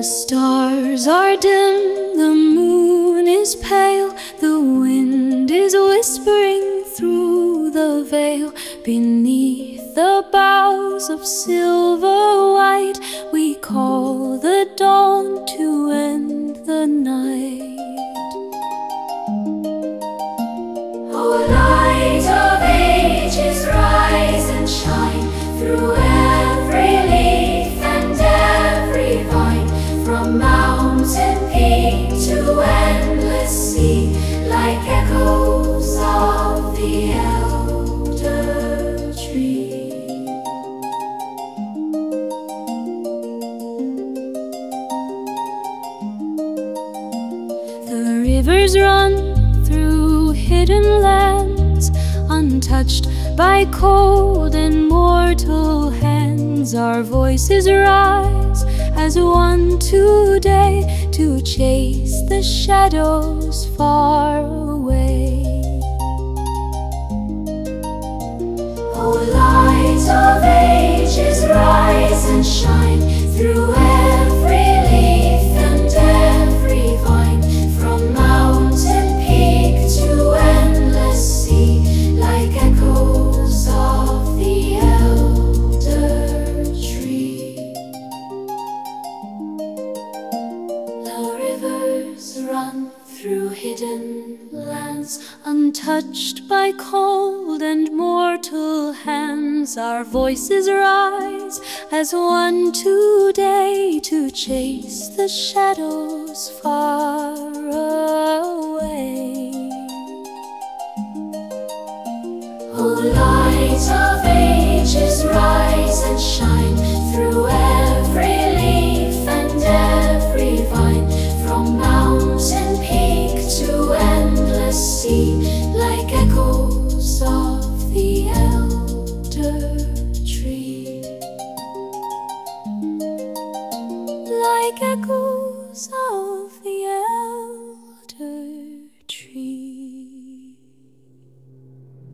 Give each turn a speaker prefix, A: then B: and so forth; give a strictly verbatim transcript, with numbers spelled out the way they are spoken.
A: stars are dim, the moon is pale, the wind is whispering through the veil. Beneath the boughs of silver white, we call the dawn to end the night. Oh, light of ages, rise and shine through every leaf and every vine, from mountain peak to endless sea, like echoes of the elder tree. The rivers run through hidden lands, untouched by cold and mortal hands. Our voices rise as one today to chase the shadows far away. Oh, light of ages, rise and shine through every leaf and every vine, from mountain peak to endless sea, like echoes of the elder tree. The rivers run through hidden lands, untouched by cold and mortal hands. Our voices rise as one today to chase the shadows far away. Oh, light of ages, rise and shine through every leaf and every vine, from mountain peak to endless sea, like echoes of the elder tree. Like echoes of